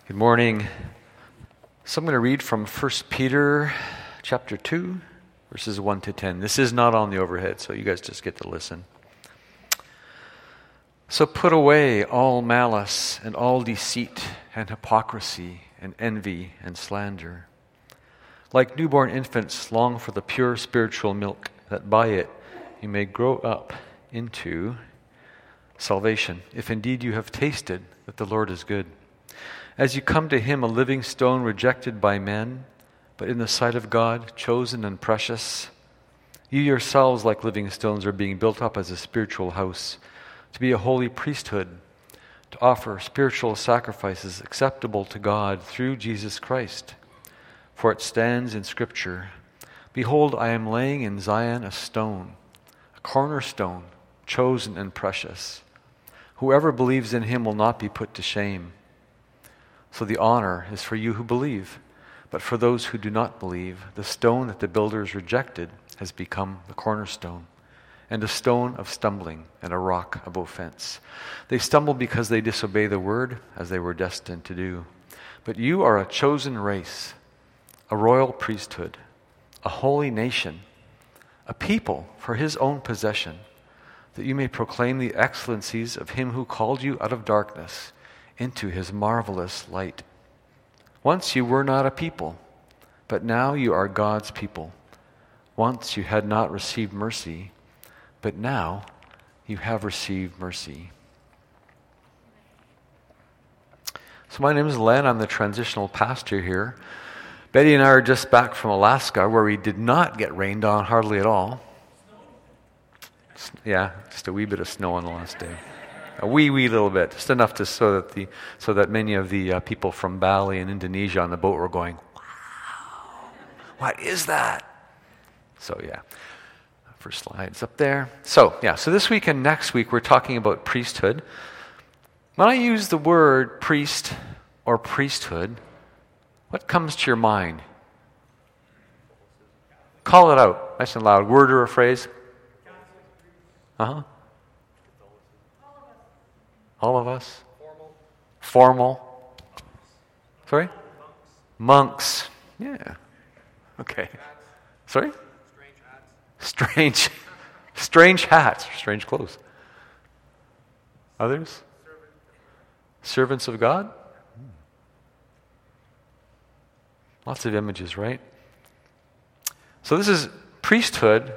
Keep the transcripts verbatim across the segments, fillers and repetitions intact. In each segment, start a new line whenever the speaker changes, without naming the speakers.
Good morning. So I'm going to read from First Peter chapter two, verses one to ten. This is not on the overhead, so you guys just get to listen. So put away all malice and all deceit and hypocrisy and envy and slander. Like newborn infants, long for the pure spiritual milk, that by it you may grow up into salvation, if indeed you have tasted that the Lord is good. As you come to him, a living stone rejected by men, but in the sight of God, chosen and precious, you yourselves, like living stones, are being built up as a spiritual house, to be a holy priesthood, to offer spiritual sacrifices acceptable to God through Jesus Christ. For it stands in Scripture, "Behold, I am laying in Zion a stone, a cornerstone, chosen and precious. Whoever believes in him will not be put to shame." So the honor is for you who believe. But for those who do not believe, the stone that the builders rejected has become the cornerstone, and a stone of stumbling and a rock of offense. They stumble because they disobey the word, as they were destined to do. But you are a chosen race, a royal priesthood, a holy nation, a people for his own possession, that you may proclaim the excellencies of him who called you out of darkness into his marvelous light. Once you were not a people, but now you are God's people. Once you had not received mercy, but now you have received mercy. So my name is Len. I'm the transitional pastor here. Betty and I are just back from Alaska, where we did not get rained on hardly at all. Yeah, just a wee bit of snow on the last day. A wee, wee little bit, just enough to so that the so that many of the uh, people from Bali and Indonesia on the boat were going, "Wow, what is that?" So yeah, first slide's up there. So yeah, so this week and next week we're talking about priesthood. When I use the word priest or priesthood, what comes to your mind? Call it out, nice and loud. Word or a phrase? Uh huh. All of us? Formal. Formal. Sorry? Monks. Monks. Yeah. Okay. Hats. Sorry? Strange hats. Strange. Strange hats. Strange clothes. Others? Servant. Servants of God? Hmm. Lots of images, right? So this is priesthood,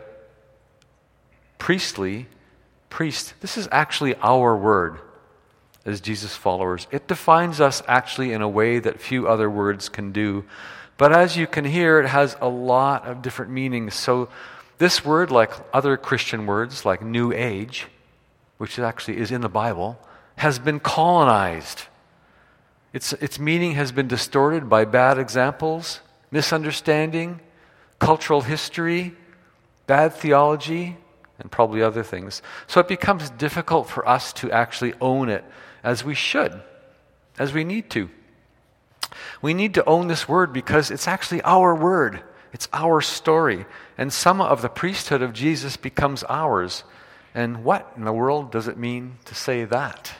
priestly, priest. This is actually our word as Jesus followers. It defines us actually in a way that few other words can do. But as you can hear, it has a lot of different meanings. So this word, like other Christian words, like New Age, which actually is in the Bible, has been colonized. Its, its meaning has been distorted by bad examples, misunderstanding, cultural history, bad theology, and probably other things. So it becomes difficult for us to actually own it as we should, as we need to. We need to own this word because it's actually our word. It's our story. And some of the priesthood of Jesus becomes ours. And what in the world does it mean to say that?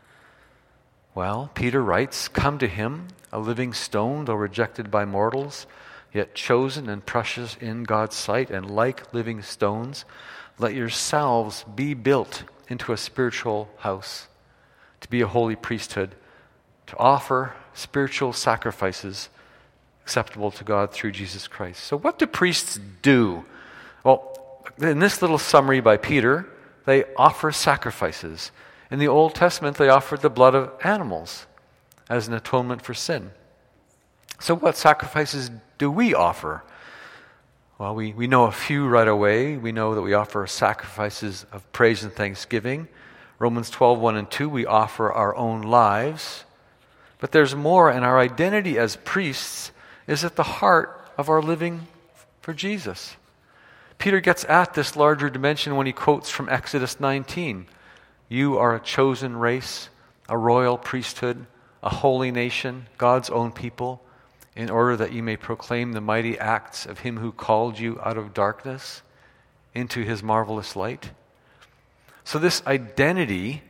Well, Peter writes, "Come to him, a living stone, though rejected by mortals, yet chosen and precious in God's sight, and like living stones, let yourselves be built into a spiritual house, to be a holy priesthood, to offer spiritual sacrifices acceptable to God through Jesus Christ." So what do priests do? Well, in this little summary by Peter, they offer sacrifices. In the Old Testament, they offered the blood of animals as an atonement for sin. So what sacrifices do we offer? Well, we, we know a few right away. We know that we offer sacrifices of praise and thanksgiving. Romans twelve, one and two, we offer our own lives. But there's more, and our identity as priests is at the heart of our living for Jesus. Peter gets at this larger dimension when he quotes from Exodus nineteen. "You are a chosen race, a royal priesthood, a holy nation, God's own people, in order that you may proclaim the mighty acts of him who called you out of darkness into his marvelous light." So this identity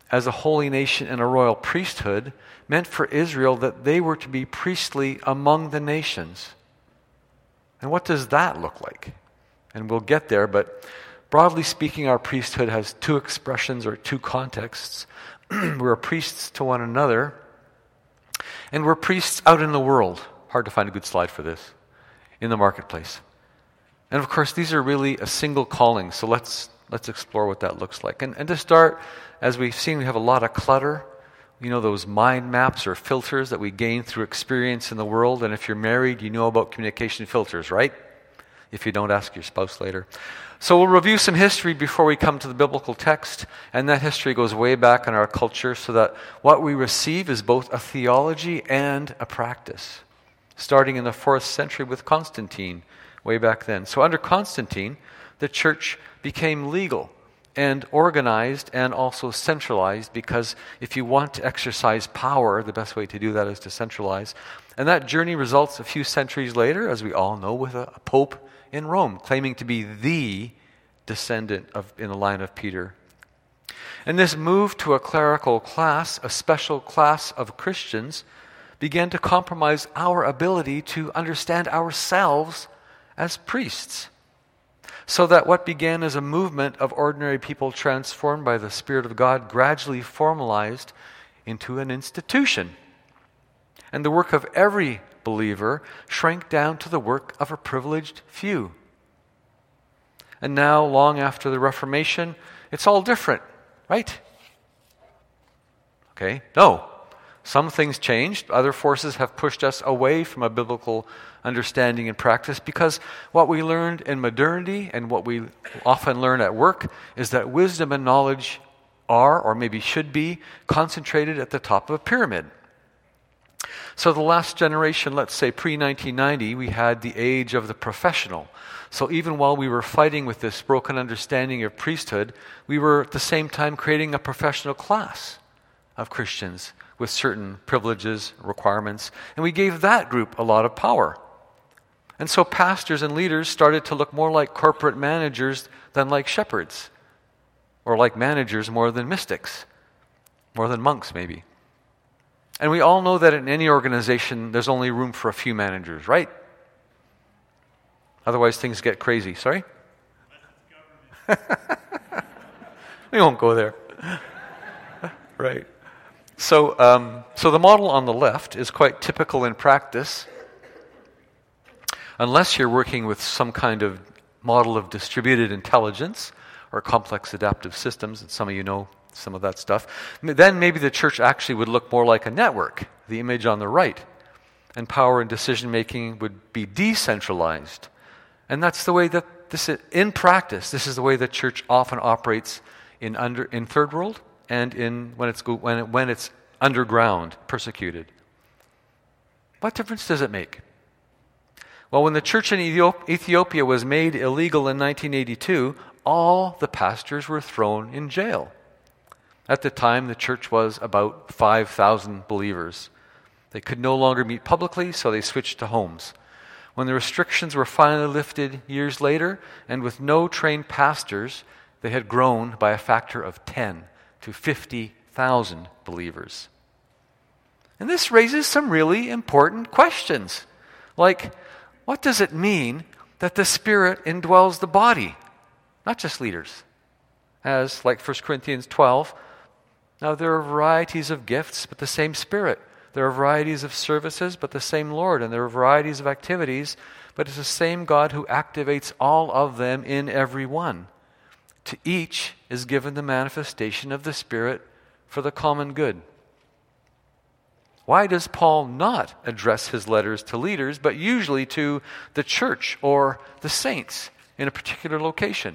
as a holy nation and a royal priesthood meant for Israel that they were to be priestly among the nations. And what does that look like? And we'll get there, but broadly speaking, our priesthood has two expressions or two contexts. We're priests to one another, and we're priests out in the world. Hard to find a good slide for this. In the marketplace. And of course, these are really a single calling, so let's let's explore what that looks like. And, and to start, as we've seen, we have a lot of clutter. You know, those mind maps or filters that we gain through experience in the world. And if you're married, you know about communication filters, right? If you don't, ask your spouse later. So we'll review some history before we come to the biblical text. And that history goes way back in our culture so that what we receive is both a theology and a practice. Starting in the fourth century with Constantine, way back then. So under Constantine, the church became legal and organized and also centralized, because if you want to exercise power, the best way to do that is to centralize. And that journey results a few centuries later, as we all know, with a, a pope in Rome, claiming to be the descendant of in the line of Peter. And this move to a clerical class, a special class of Christians, began to compromise our ability to understand ourselves as priests. So that what began as a movement of ordinary people transformed by the Spirit of God gradually formalized into an institution. And the work of every believer shrank down to the work of a privileged few. And now, long after the Reformation, it's all different, right? Okay, no. Some things changed. Other forces have pushed us away from a biblical understanding and practice, because what we learned in modernity and what we often learn at work is that wisdom and knowledge are, or maybe should be, concentrated at the top of a pyramid. So the last generation, let's say pre nineteen ninety, we had the age of the professional. So even while we were fighting with this broken understanding of priesthood, we were at the same time creating a professional class of Christians with certain privileges, requirements, and we gave that group a lot of power. And so pastors and leaders started to look more like corporate managers than like shepherds, or like managers more than mystics, more than monks maybe. And we all know that in any organization, there's only room for a few managers, right? Otherwise things get crazy. Sorry? We won't go there. Right. So, um, so the model on the left is quite typical in practice, unless you're working with some kind of model of distributed intelligence or complex adaptive systems, and some of you know some of that stuff. Then maybe the church actually would look more like a network, the image on the right, and power and decision-making would be decentralized. And that's the way that this is, in practice, this is the way the church often operates in under in third world, and in when it's when it, when it's underground, persecuted. What difference does it make? Well, when the church in Ethiopia was made illegal in nineteen eighty-two, all the pastors were thrown in jail. At the time, the church was about five thousand believers. They could no longer meet publicly, so they switched to homes. When the restrictions were finally lifted years later, and with no trained pastors, they had grown by a factor of ten to fifty thousand believers. And this raises some really important questions. Like, what does it mean that the Spirit indwells the body? Not just leaders. As, like First Corinthians twelve, now there are varieties of gifts, but the same Spirit. There are varieties of services, but the same Lord. And there are varieties of activities, but it's the same God who activates all of them in every one. To each is given the manifestation of the Spirit for the common good. Why does Paul not address his letters to leaders, but usually to the church or the saints in a particular location?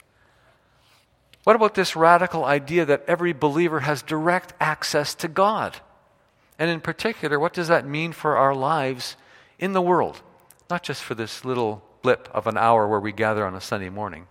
What about this radical idea that every believer has direct access to God? And in particular, what does that mean for our lives in the world? Not just for this little blip of an hour where we gather on a Sunday morning.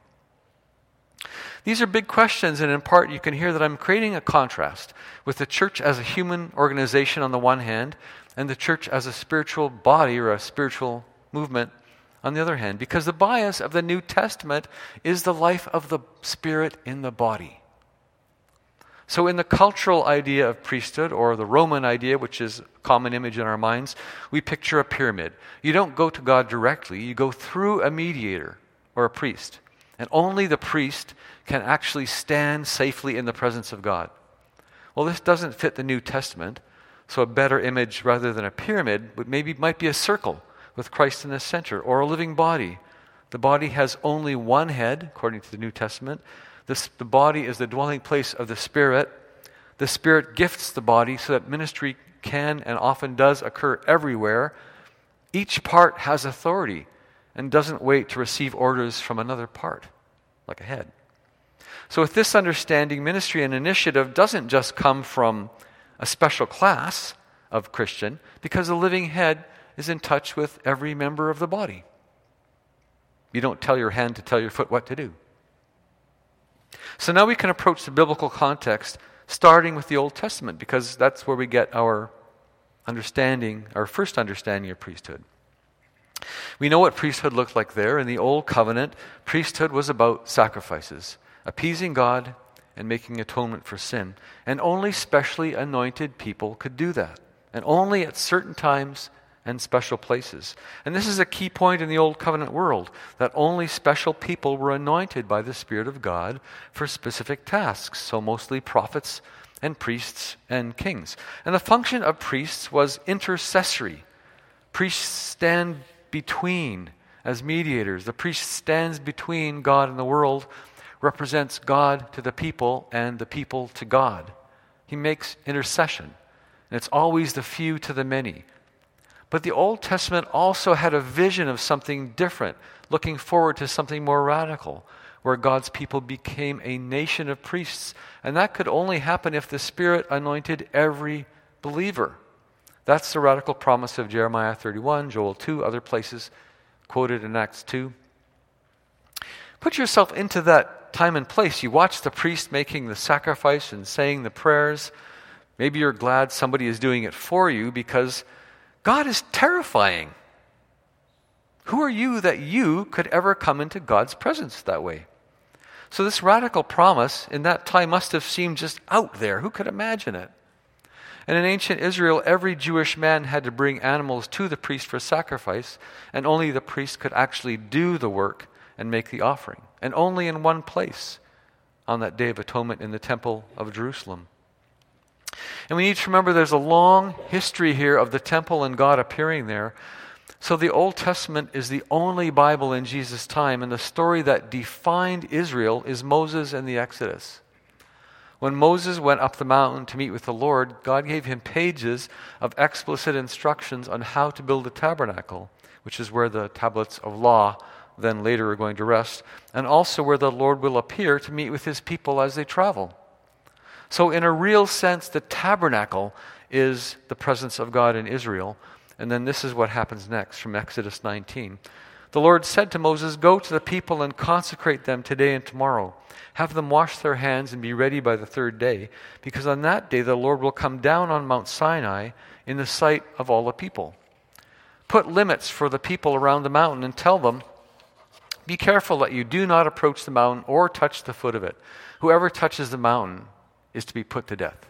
These are big questions, and in part you can hear that I'm creating a contrast with the church as a human organization on the one hand, and the church as a spiritual body or a spiritual movement on the other hand, because the bias of the New Testament is the life of the Spirit in the body. So in the cultural idea of priesthood, or the Roman idea, which is a common image in our minds, we picture a pyramid. You don't go to God directly, you go through a mediator or a priest. And only the priest can actually stand safely in the presence of God. Well, this doesn't fit the New Testament, so a better image rather than a pyramid would maybe might be a circle with Christ in the center, or a living body. The body has only one head, according to the New Testament. This, the body is the dwelling place of the Spirit. The Spirit gifts the body so that ministry can and often does occur everywhere. Each part has authority and doesn't wait to receive orders from another part, like a head. So with this understanding, ministry and initiative doesn't just come from a special class of Christian, because the living head is in touch with every member of the body. You don't tell your hand to tell your foot what to do. So now we can approach the biblical context starting with the Old Testament, because that's where we get our understanding, our first understanding of priesthood. We know what priesthood looked like there. In the Old Covenant, priesthood was about sacrifices, appeasing God and making atonement for sin. And only specially anointed people could do that, and only at certain times and special places. And this is a key point in the Old Covenant world, that only special people were anointed by the Spirit of God for specific tasks, so mostly prophets and priests and kings. And the function of priests was intercessory. Priests stand between as mediators. The priest stands between God and the world, represents God to the people and the people to God. He makes intercession, and it's always the few to the many. But the Old Testament also had a vision of something different, looking forward to something more radical, where God's people became a nation of priests. And that could only happen if the Spirit anointed every believer. That's the radical promise of Jeremiah thirty-one, Joel two, other places quoted in Acts two. Put yourself into that time and place. You watch the priest making the sacrifice and saying the prayers. Maybe you're glad somebody is doing it for you, because God is terrifying. Who are you that you could ever come into God's presence that way? So this radical promise in that time must have seemed just out there. Who could imagine it? And in ancient Israel, every Jewish man had to bring animals to the priest for sacrifice, and only the priest could actually do the work and make the offering. And only in one place, on that Day of Atonement in the Temple of Jerusalem. And we need to remember there's a long history here of the temple and God appearing there. So the Old Testament is the only Bible in Jesus' time, and the story that defined Israel is Moses and the Exodus. When Moses went up the mountain to meet with the Lord, God gave him pages of explicit instructions on how to build the tabernacle, which is where the tablets of law then later are going to rest, and also where the Lord will appear to meet with his people as they travel. So in a real sense, the tabernacle is the presence of God in Israel. And then this is what happens next from Exodus nineteen. The Lord said to Moses, "Go to the people and consecrate them today and tomorrow. Have them wash their hands and be ready by the third day, because on that day the Lord will come down on Mount Sinai in the sight of all the people. Put limits for the people around the mountain and tell them, be careful that you do not approach the mountain or touch the foot of it. Whoever touches the mountain is to be put to death."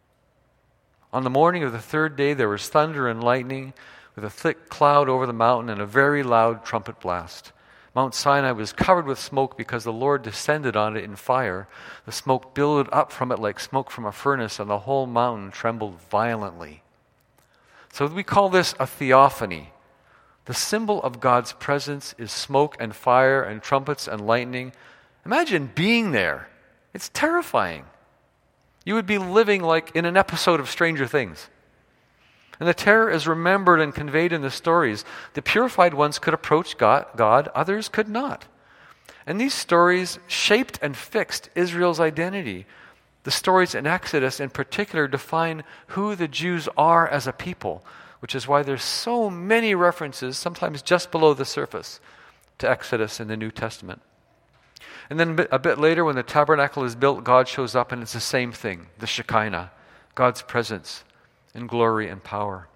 On the morning of the third day there was thunder and lightning, with a thick cloud over the mountain and a very loud trumpet blast. Mount Sinai was covered with smoke because the Lord descended on it in fire. The smoke billowed up from it like smoke from a furnace, and the whole mountain trembled violently. So we call this a theophany. The symbol of God's presence is smoke and fire and trumpets and lightning. Imagine being there. It's terrifying. You would be living like in an episode of Stranger Things. And the terror is remembered and conveyed in the stories. The purified ones could approach God, God, others could not. And these stories shaped and fixed Israel's identity. The stories in Exodus in particular define who the Jews are as a people, which is why there's so many references, sometimes just below the surface, to Exodus in the New Testament. And then a bit later, when the tabernacle is built, God shows up, and it's the same thing, the Shekinah, God's presence in glory and power.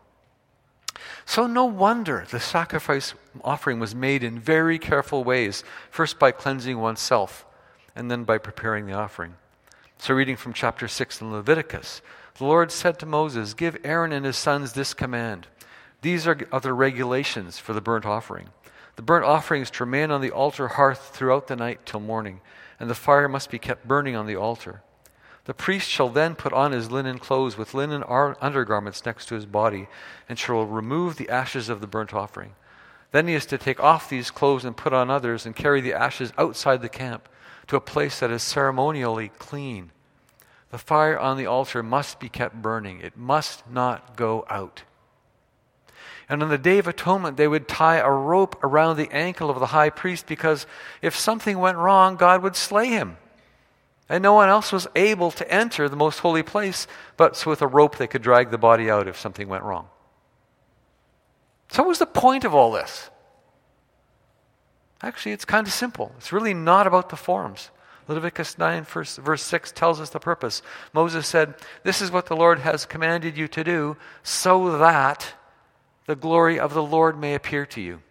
So no wonder the sacrifice offering was made in very careful ways, first by cleansing oneself, and then by preparing the offering. So reading from chapter six in Leviticus, the Lord said to Moses, "Give Aaron and his sons this command. These are the regulations for the burnt offering. The burnt offering is to remain on the altar hearth throughout the night till morning, and the fire must be kept burning on the altar. The priest shall then put on his linen clothes with linen undergarments next to his body, and shall remove the ashes of the burnt offering. Then he is to take off these clothes and put on others, and carry the ashes outside the camp to a place that is ceremonially clean. The fire on the altar must be kept burning. It must not go out." And on the Day of Atonement, they would tie a rope around the ankle of the high priest, because if something went wrong, God would slay him. And no one else was able to enter the most holy place, but so with a rope they could drag the body out if something went wrong. So what was the point of all this? Actually, it's kind of simple. It's really not about the forms. Leviticus nine, verse, verse six tells us the purpose. Moses said, "This is what the Lord has commanded you to do, so that the glory of the Lord may appear to you."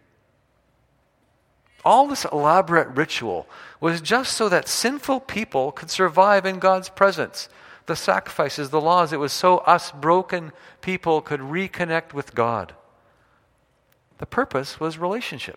All this elaborate ritual was just so that sinful people could survive in God's presence. The sacrifices, the laws, it was so us broken people could reconnect with God. The purpose was relationship.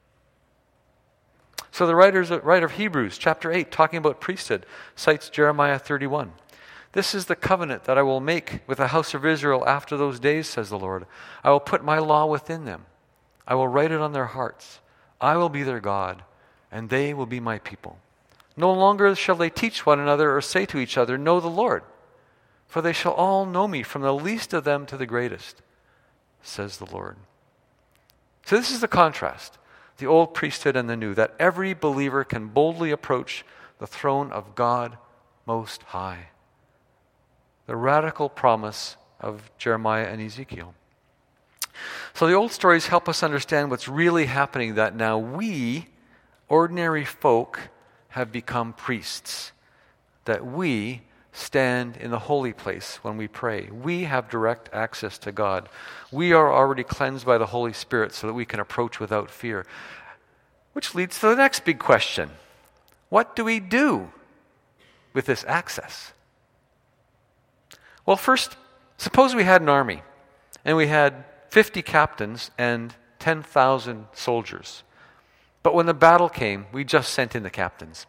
So the writers, writer of Hebrews, chapter eight, talking about priesthood, cites Jeremiah thirty-one. "This is the covenant that I will make with the house of Israel after those days, says the Lord. I will put my law within them. I will write it on their hearts. I will be their God, and they will be my people. No longer shall they teach one another or say to each other, 'Know the Lord,' for they shall all know me, from the least of them to the greatest, says the Lord." So this is the contrast, the old priesthood and the new, that every believer can boldly approach the throne of God Most High. The radical promise of Jeremiah and Ezekiel. So the old stories help us understand what's really happening, that now we, ordinary folk, have become priests. That we stand in the holy place when we pray. We have direct access to God. We are already cleansed by the Holy Spirit so that we can approach without fear. Which leads to the next big question. What do we do with this access? Well, first, suppose we had an army and we had fifty captains and ten thousand soldiers. But when the battle came, we just sent in the captains.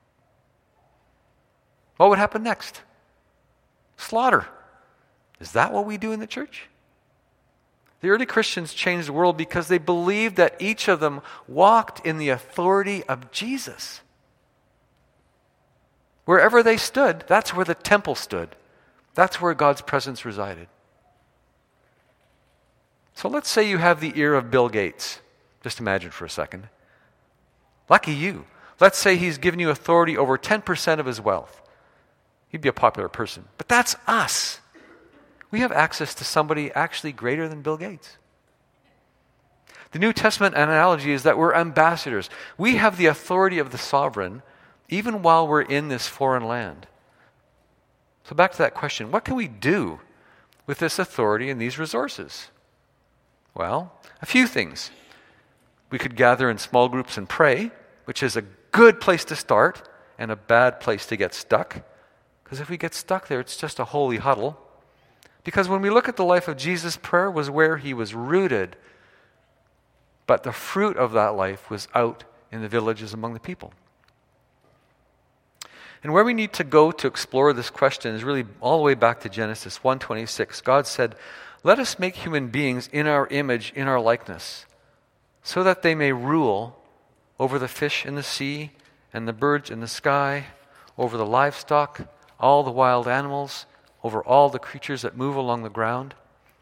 What would happen next? Slaughter. Is that what we do in the church? The early Christians changed the world because they believed that each of them walked in the authority of Jesus. Wherever they stood, that's where the temple stood. That's where God's presence resided. So let's say you have the ear of Bill Gates. Just imagine for a second. Lucky you. Let's say he's given you authority over ten percent of his wealth. He'd be a popular person. But that's us. We have access to somebody actually greater than Bill Gates. The New Testament analogy is that we're ambassadors. We have the authority of the sovereign even while we're in this foreign land. So back to that question, what can we do with this authority and these resources? Well, a few things. We could gather in small groups and pray, which is a good place to start and a bad place to get stuck. Because if we get stuck there, it's just a holy huddle. Because when we look at the life of Jesus, prayer was where he was rooted. But the fruit of that life was out in the villages among the people. And where we need to go to explore this question is really all the way back to Genesis one twenty-six. God said, "Let us make human beings in our image, in our likeness, so that they may rule over the fish in the sea and the birds in the sky, over the livestock, all the wild animals, over all the creatures that move along the ground."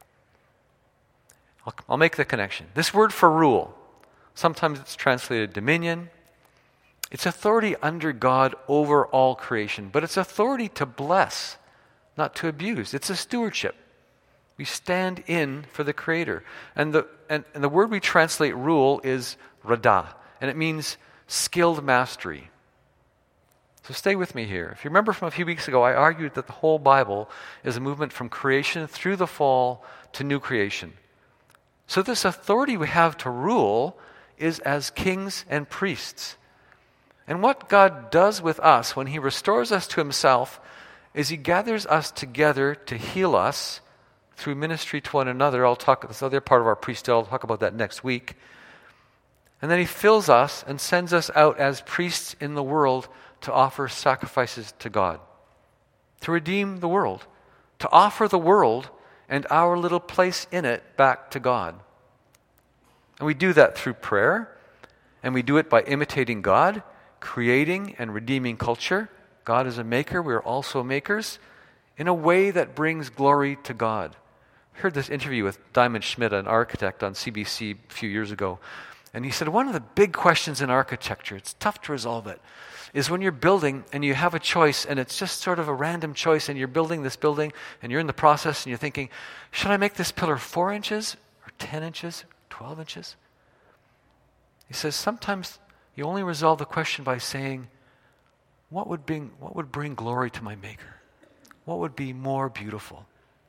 I'll, I'll make the connection. This word for rule, sometimes it's translated dominion. It's authority under God over all creation, but it's authority to bless, not to abuse. It's a stewardship. We stand in for the Creator. And the, and, and the word we translate rule is radah, and it means skilled mastery. So stay with me here. If you remember from a few weeks ago, I argued that the whole Bible is a movement from creation through the fall to new creation. So this authority we have to rule is as kings and priests. And what God does with us when he restores us to himself is he gathers us together to heal us through ministry to one another. I'll talk, this other part of our priesthood, I'll talk about that next week. And then he fills us and sends us out as priests in the world to offer sacrifices to God, to redeem the world, to offer the world and our little place in it back to God. And we do that through prayer, and we do it by imitating God, creating and redeeming culture. God is a maker, we are also makers, in a way that brings glory to God. I heard this interview with Diamond Schmidt, an architect, on C B C a few years ago. And he said, one of the big questions in architecture, it's tough to resolve it, is when you're building and you have a choice and it's just sort of a random choice and you're building this building and you're in the process and you're thinking, should I make this pillar four inches or ten inches, twelve inches? He says, sometimes you only resolve the question by saying, what would bring, what would bring glory to my Maker? What would be more beautiful?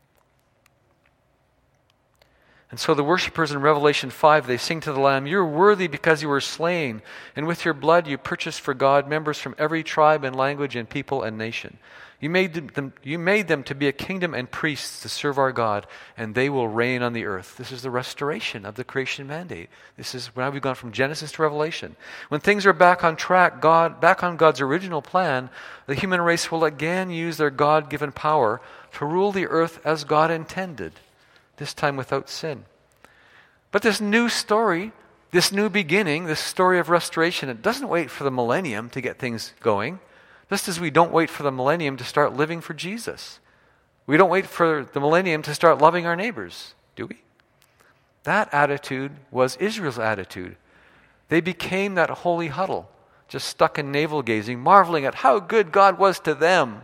And so the worshipers in Revelation five, they sing to the Lamb, you're worthy because you were slain, and with your blood you purchased for God members from every tribe and language and people and nation. You made them, you made them to be a kingdom and priests to serve our God, and they will reign on the earth. This is the restoration of the creation mandate. This is now we've gone from Genesis to Revelation. When things are back on track, God, back on God's original plan, the human race will again use their God-given power to rule the earth as God intended, this time without sin. But this new story, this new beginning, this story of restoration, it doesn't wait for the millennium to get things going, just as we don't wait for the millennium to start living for Jesus. We don't wait for the millennium to start loving our neighbors, do we? That attitude was Israel's attitude. They became that holy huddle, just stuck in navel-gazing, marveling at how good God was to them.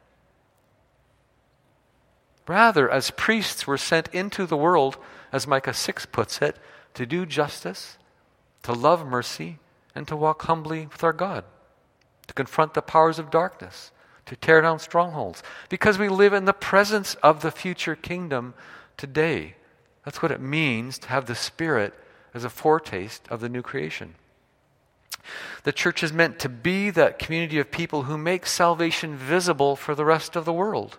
Rather, as priests were sent into the world, as Micah six puts it, to do justice, to love mercy, and to walk humbly with our God, to confront the powers of darkness, to tear down strongholds, because we live in the presence of the future kingdom today. That's what it means to have the Spirit as a foretaste of the new creation. The church is meant to be that community of people who make salvation visible for the rest of the world.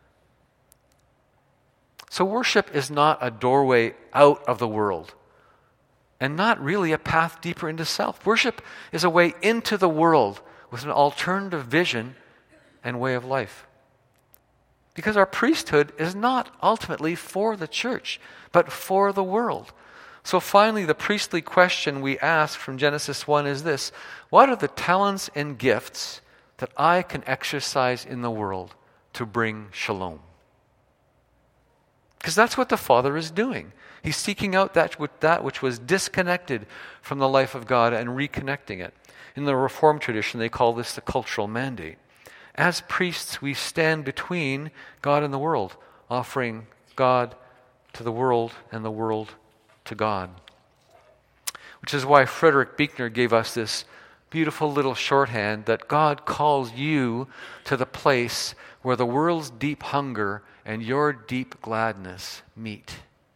So worship is not a doorway out of the world and not really a path deeper into self. Worship is a way into the world with an alternative vision and way of life. Because our priesthood is not ultimately for the church, but for the world. So finally, the priestly question we ask from Genesis one is this: what are the talents and gifts that I can exercise in the world to bring shalom? Because that's what the Father is doing. He's seeking out that, that which was disconnected from the life of God and reconnecting it. In the Reformed tradition, they call this the cultural mandate. As priests, we stand between God and the world, offering God to the world and the world to God. Which is why Frederick Buechner gave us this beautiful little shorthand that God calls you to the place where the world's deep hunger and your deep gladness meet.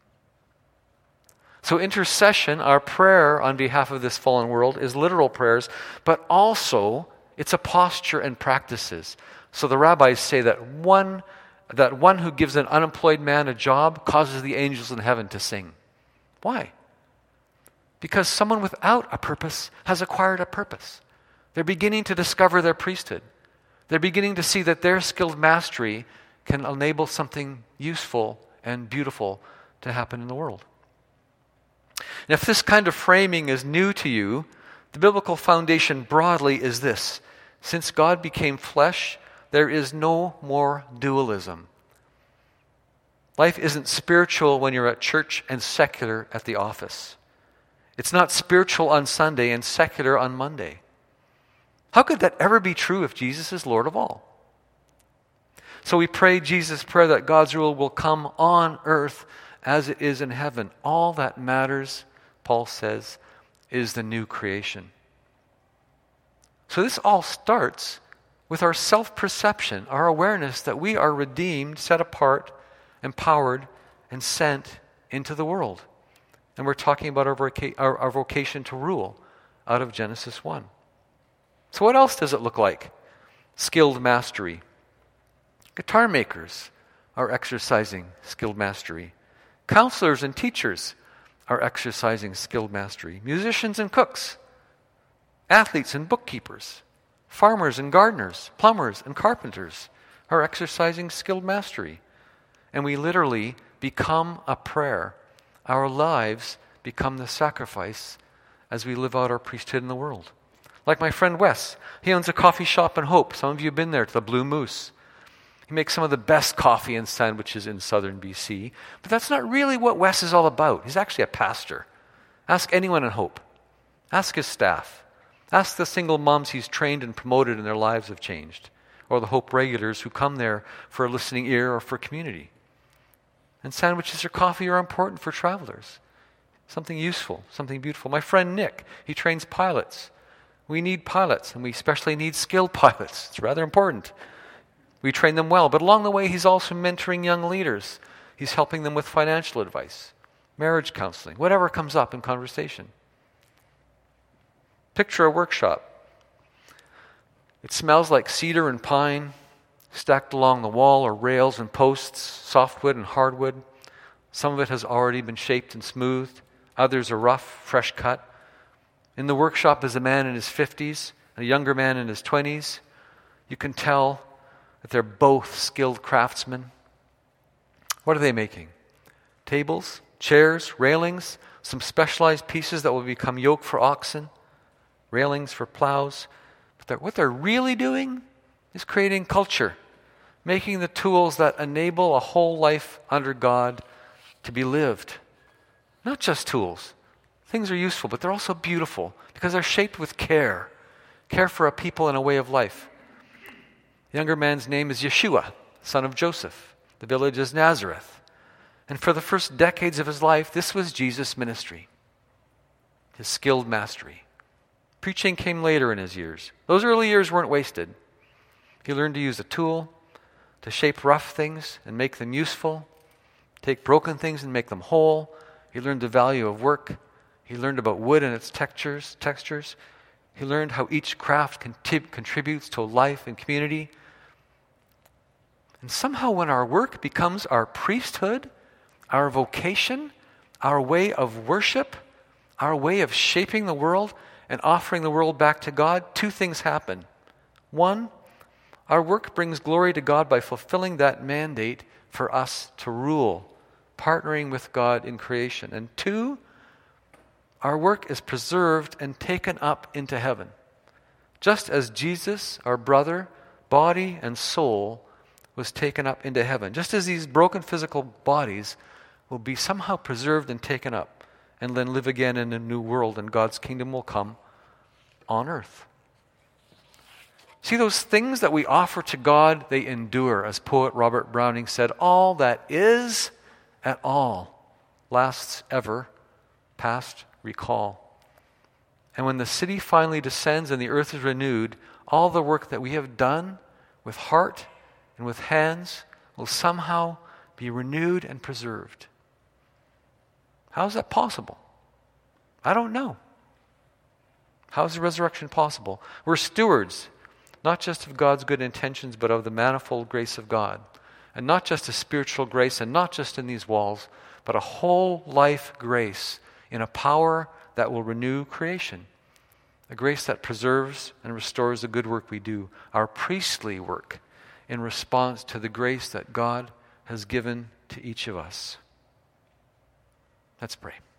So intercession, our prayer on behalf of this fallen world, is literal prayers, but also it's a posture and practices. So the rabbis say that one, that one who gives an unemployed man a job causes the angels in heaven to sing. Why? Because someone without a purpose has acquired a purpose. They're beginning to discover their priesthood. They're beginning to see that their skilled mastery can enable something useful and beautiful to happen in the world. And if this kind of framing is new to you, the biblical foundation broadly is this: since God became flesh, there is no more dualism. Life isn't spiritual when you're at church and secular at the office. It's not spiritual on Sunday and secular on Monday. How could that ever be true if Jesus is Lord of all? So we pray Jesus' prayer that God's rule will come on earth as it is in heaven. All that matters, Paul says, is the new creation. So this all starts with our self-perception, our awareness that we are redeemed, set apart, empowered, and sent into the world. And we're talking about our, voca- our, our vocation to rule out of Genesis one. So what else does it look like? Skilled mastery. Guitar makers are exercising skilled mastery. Counselors and teachers are exercising skilled mastery. Musicians and cooks. Athletes and bookkeepers. Farmers and gardeners. Plumbers and carpenters are exercising skilled mastery. And we literally become a prayer. Our lives become the sacrifice as we live out our priesthood in the world. Like my friend Wes. He owns a coffee shop in Hope. Some of you have been there, to the Blue Moose. He makes some of the best coffee and sandwiches in southern B C. But that's not really what Wes is all about. He's actually a pastor. Ask anyone in Hope. Ask his staff. Ask the single moms he's trained and promoted and their lives have changed. Or the Hope regulars who come there for a listening ear or for community. And sandwiches or coffee are important for travelers. Something useful, something beautiful. My friend Nick, he trains pilots. We need pilots, and we especially need skilled pilots. It's rather important. We train them well, but along the way he's also mentoring young leaders. He's helping them with financial advice, marriage counseling, whatever comes up in conversation. Picture a workshop. It smells like cedar and pine, stacked along the wall are rails and posts, softwood and hardwood. Some of it has already been shaped and smoothed. Others are rough, fresh cut. In the workshop is a man in his fifties, and a younger man in his twenties. You can tell that they're both skilled craftsmen. What are they making? Tables, chairs, railings, some specialized pieces that will become yoke for oxen, railings for plows. But they're, what they're really doing is creating culture, making the tools that enable a whole life under God to be lived. Not just tools. Things are useful, but they're also beautiful because they're shaped with care. Care for a people and a way of life. The younger man's name is Yeshua, son of Joseph. The village is Nazareth. And for the first decades of his life, this was Jesus' ministry. His skilled mastery. Preaching came later in his years. Those early years weren't wasted. He learned to use a tool to shape rough things and make them useful, take broken things and make them whole. He learned the value of work. He learned about wood and its textures. textures. He learned how each craft contrib- contributes to life and community. And somehow when our work becomes our priesthood, our vocation, our way of worship, our way of shaping the world and offering the world back to God, two things happen. One, our work brings glory to God by fulfilling that mandate for us to rule, partnering with God in creation. And two, our work is preserved and taken up into heaven. Just as Jesus, our brother, body and soul, was taken up into heaven. Just as these broken physical bodies will be somehow preserved and taken up and then live again in a new world and God's kingdom will come on earth. See, those things that we offer to God, they endure. As poet Robert Browning said, all that is at all lasts ever, past recall. And when the city finally descends and the earth is renewed, all the work that we have done with heart and with hands will somehow be renewed and preserved. How is that possible? I don't know. How is the resurrection possible? We're stewards, not just of God's good intentions, but of the manifold grace of God. And not just a spiritual grace, and not just in these walls, but a whole life grace in a power that will renew creation. A grace that preserves and restores the good work we do, our priestly work, in response to the grace that God has given to each of us. Let's pray.